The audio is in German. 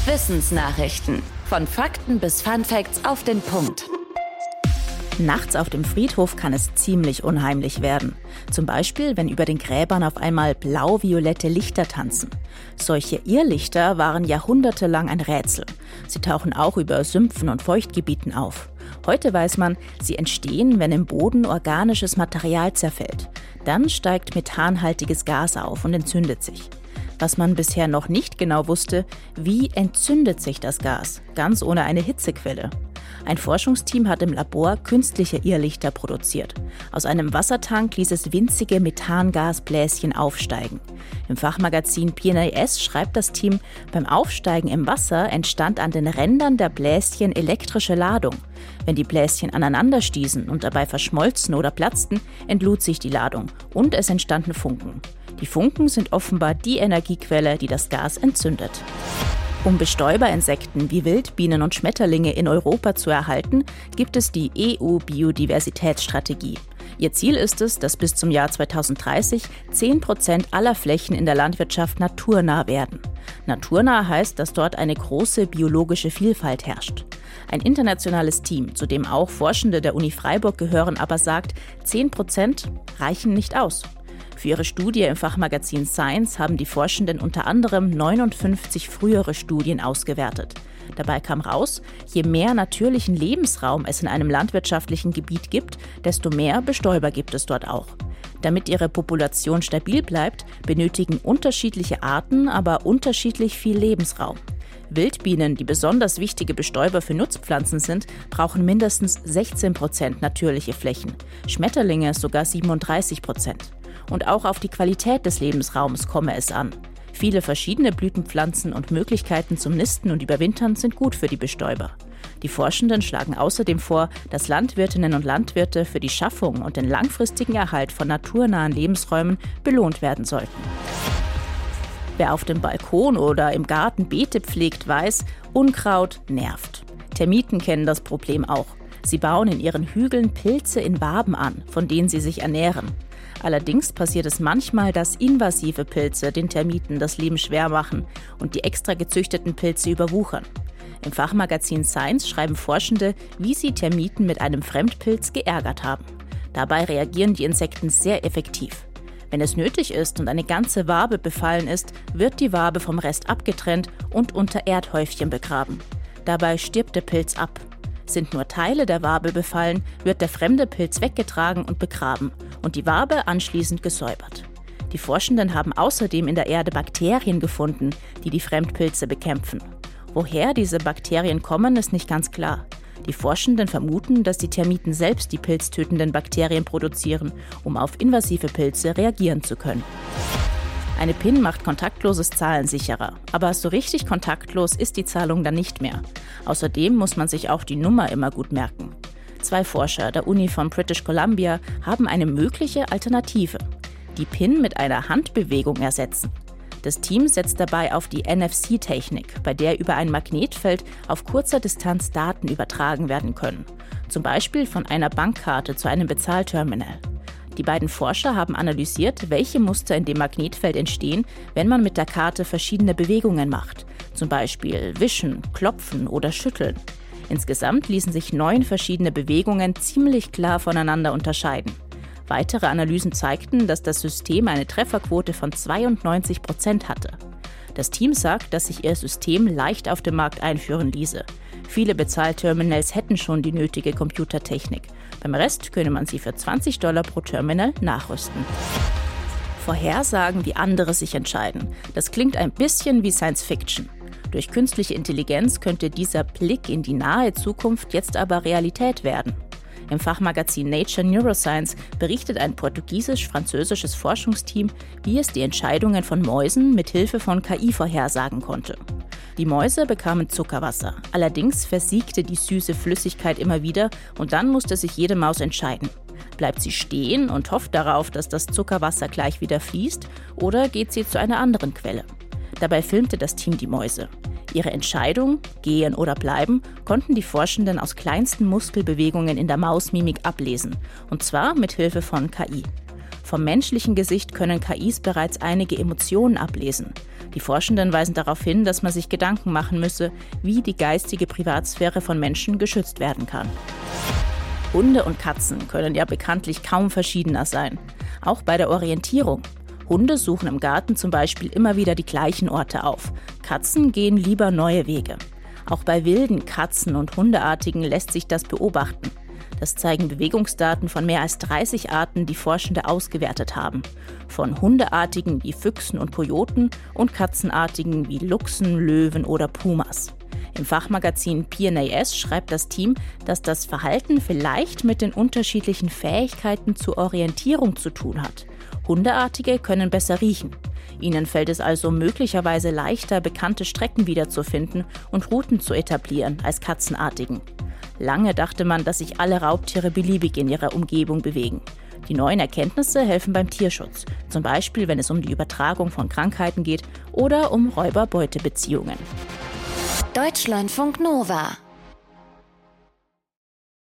Wissensnachrichten. Von Fakten bis Funfacts auf den Punkt. Nachts auf dem Friedhof kann es ziemlich unheimlich werden. Zum Beispiel, wenn über den Gräbern auf einmal blau-violette Lichter tanzen. Solche Irrlichter waren jahrhundertelang ein Rätsel. Sie tauchen auch über Sümpfen und Feuchtgebieten auf. Heute weiß man, sie entstehen, wenn im Boden organisches Material zerfällt. Dann steigt methanhaltiges Gas auf und entzündet sich. Was man bisher noch nicht genau wusste, wie entzündet sich das Gas, ganz ohne eine Hitzequelle. Ein Forschungsteam hat im Labor künstliche Irrlichter produziert. Aus einem Wassertank ließ es winzige Methangasbläschen aufsteigen. Im Fachmagazin PNAS schreibt das Team, beim Aufsteigen im Wasser entstand an den Rändern der Bläschen elektrische Ladung. Wenn die Bläschen aneinander stießen und dabei verschmolzen oder platzten, entlud sich die Ladung und es entstanden Funken. Die Funken sind offenbar die Energiequelle, die das Gas entzündet. Um Bestäuberinsekten wie Wildbienen und Schmetterlinge in Europa zu erhalten, gibt es die EU-Biodiversitätsstrategie. Ihr Ziel ist es, dass bis zum Jahr 2030 10% aller Flächen in der Landwirtschaft naturnah werden. Naturnah heißt, dass dort eine große biologische Vielfalt herrscht. Ein internationales Team, zu dem auch Forschende der Uni Freiburg gehören, aber sagt, 10% reichen nicht aus. Für ihre Studie im Fachmagazin Science haben die Forschenden unter anderem 59 frühere Studien ausgewertet. Dabei kam raus, je mehr natürlichen Lebensraum es in einem landwirtschaftlichen Gebiet gibt, desto mehr Bestäuber gibt es dort auch. Damit ihre Population stabil bleibt, benötigen unterschiedliche Arten aber unterschiedlich viel Lebensraum. Wildbienen, die besonders wichtige Bestäuber für Nutzpflanzen sind, brauchen mindestens 16% natürliche Flächen, Schmetterlinge sogar 37%. Und auch auf die Qualität des Lebensraums komme es an. Viele verschiedene Blütenpflanzen und Möglichkeiten zum Nisten und Überwintern sind gut für die Bestäuber. Die Forschenden schlagen außerdem vor, dass Landwirtinnen und Landwirte für die Schaffung und den langfristigen Erhalt von naturnahen Lebensräumen belohnt werden sollten. Wer auf dem Balkon oder im Garten Beete pflegt, weiß, Unkraut nervt. Termiten kennen das Problem auch. Sie bauen in ihren Hügeln Pilze in Waben an, von denen sie sich ernähren. Allerdings passiert es manchmal, dass invasive Pilze den Termiten das Leben schwer machen und die extra gezüchteten Pilze überwuchern. Im Fachmagazin Science schreiben Forschende, wie sie Termiten mit einem Fremdpilz geärgert haben. Dabei reagieren die Insekten sehr effektiv. Wenn es nötig ist und eine ganze Wabe befallen ist, wird die Wabe vom Rest abgetrennt und unter Erdhäufchen begraben. Dabei stirbt der Pilz ab. Sind nur Teile der Wabe befallen, wird der fremde Pilz weggetragen und begraben und die Wabe anschließend gesäubert. Die Forschenden haben außerdem in der Erde Bakterien gefunden, die die Fremdpilze bekämpfen. Woher diese Bakterien kommen, ist nicht ganz klar. Die Forschenden vermuten, dass die Termiten selbst die pilztötenden Bakterien produzieren, um auf invasive Pilze reagieren zu können. Eine PIN macht kontaktloses Zahlen sicherer, aber so richtig kontaktlos ist die Zahlung dann nicht mehr. Außerdem muss man sich auch die Nummer immer gut merken. 2 Forscher der Uni von British Columbia haben eine mögliche Alternative: die PIN mit einer Handbewegung ersetzen. Das Team setzt dabei auf die NFC-Technik, bei der über ein Magnetfeld auf kurzer Distanz Daten übertragen werden können. Zum Beispiel von einer Bankkarte zu einem Bezahlterminal. Die beiden Forscher haben analysiert, welche Muster in dem Magnetfeld entstehen, wenn man mit der Karte verschiedene Bewegungen macht. Zum Beispiel wischen, klopfen oder schütteln. Insgesamt ließen sich 9 verschiedene Bewegungen ziemlich klar voneinander unterscheiden. Weitere Analysen zeigten, dass das System eine Trefferquote von 92% hatte. Das Team sagt, dass sich ihr System leicht auf dem Markt einführen ließe. Viele Bezahlterminals hätten schon die nötige Computertechnik. Beim Rest könne man sie für $20 pro Terminal nachrüsten. Vorhersagen, wie andere sich entscheiden. Das klingt ein bisschen wie Science Fiction. Durch künstliche Intelligenz könnte dieser Blick in die nahe Zukunft jetzt aber Realität werden. Im Fachmagazin Nature Neuroscience berichtet ein portugiesisch-französisches Forschungsteam, wie es die Entscheidungen von Mäusen mit Hilfe von KI vorhersagen konnte. Die Mäuse bekamen Zuckerwasser. Allerdings versiegte die süße Flüssigkeit immer wieder und dann musste sich jede Maus entscheiden. Bleibt sie stehen und hofft darauf, dass das Zuckerwasser gleich wieder fließt, oder geht sie zu einer anderen Quelle? Dabei filmte das Team die Mäuse. Ihre Entscheidung, gehen oder bleiben, konnten die Forschenden aus kleinsten Muskelbewegungen in der Mausmimik ablesen, und zwar mit Hilfe von KI. Vom menschlichen Gesicht können KIs bereits einige Emotionen ablesen. Die Forschenden weisen darauf hin, dass man sich Gedanken machen müsse, wie die geistige Privatsphäre von Menschen geschützt werden kann. Hunde und Katzen können ja bekanntlich kaum verschiedener sein. Auch bei der Orientierung. Hunde suchen im Garten zum Beispiel immer wieder die gleichen Orte auf. Katzen gehen lieber neue Wege. Auch bei wilden Katzen- und Hundeartigen lässt sich das beobachten. Das zeigen Bewegungsdaten von mehr als 30 Arten, die Forschende ausgewertet haben. Von Hundeartigen wie Füchsen und Kojoten und Katzenartigen wie Luchsen, Löwen oder Pumas. Im Fachmagazin PNAS schreibt das Team, dass das Verhalten vielleicht mit den unterschiedlichen Fähigkeiten zur Orientierung zu tun hat. Hundeartige können besser riechen. Ihnen fällt es also möglicherweise leichter, bekannte Strecken wiederzufinden und Routen zu etablieren als Katzenartigen. Lange dachte man, dass sich alle Raubtiere beliebig in ihrer Umgebung bewegen. Die neuen Erkenntnisse helfen beim Tierschutz, zum Beispiel wenn es um die Übertragung von Krankheiten geht oder um Räuber-Beute-Beziehungen. Deutschlandfunk Nova